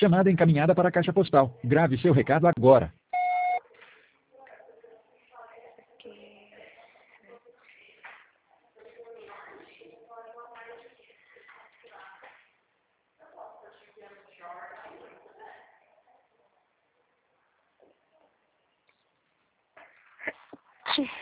Chamada encaminhada para a caixa postal. Grave seu recado agora. Aqui.